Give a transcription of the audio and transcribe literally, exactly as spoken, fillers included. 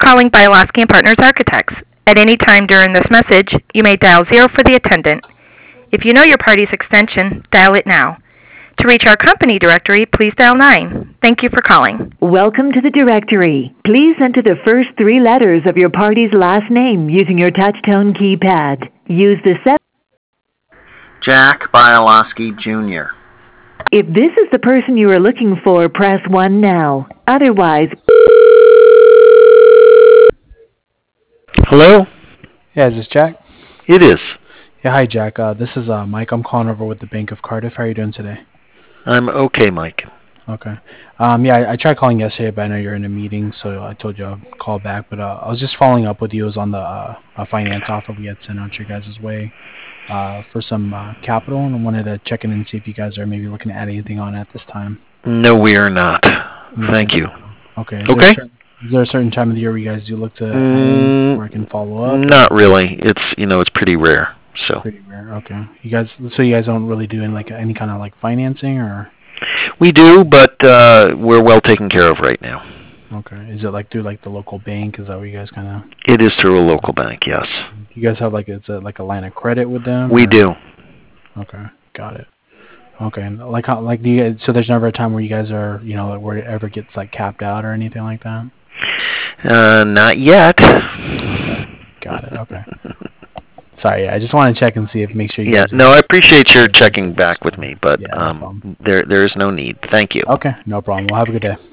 calling Bialowski and Partners Architects. At any time during this message, you may dial zero for the attendant. If you know your party's extension, dial it now. To reach our company directory, please dial nine. Thank you for calling. Welcome to the directory. Please enter the first three letters of your party's last name using your touch-tone keypad. Use the seven. Jack Bialowski, Junior If this is the person you are looking for, press one now. Otherwise... Hello? Yeah, is this Jack? It is. Yeah, hi Jack. Uh, this is uh, Mike. I'm calling over with the Bank of Cardiff. How are you doing today? I'm okay, Mike. Okay. Um, yeah, I, I tried calling yesterday, but I know you're in a meeting, so I told you I'd call back. But uh, I was just following up with you. It was on the uh, uh, finance offer we had sent out your guys' way uh, for some uh, capital, and I wanted to check in and see if you guys are maybe looking to add anything on at this time. No, we are not. Thank you. Okay. Is Okay. There a certain, is there a certain time of the year where you guys do look to add in, where I can follow up? Not really. It's, you know, it's pretty rare. So. Pretty rare. Okay. You guys, so you guys don't really do any, like any kind of like financing, or? We do, but uh, we're well taken care of right now. Okay. Is it like through like the local bank? Is that what you guys kind of? It is through a local bank, yes. You guys have like it's a, like a line of credit with them? We or? do. Okay, got it. Okay, and like how like do you guys, so there's never a time where you guys are, you know, where it ever gets like capped out or anything like that? Uh, not yet. Okay, got it. Okay. Sorry, I just want to check and see if make sure you. Yeah, guys no, I appreciate your checking back with me, but yeah, no um, problem. there there is no need. Thank you. Okay, no problem. Well, have a good day.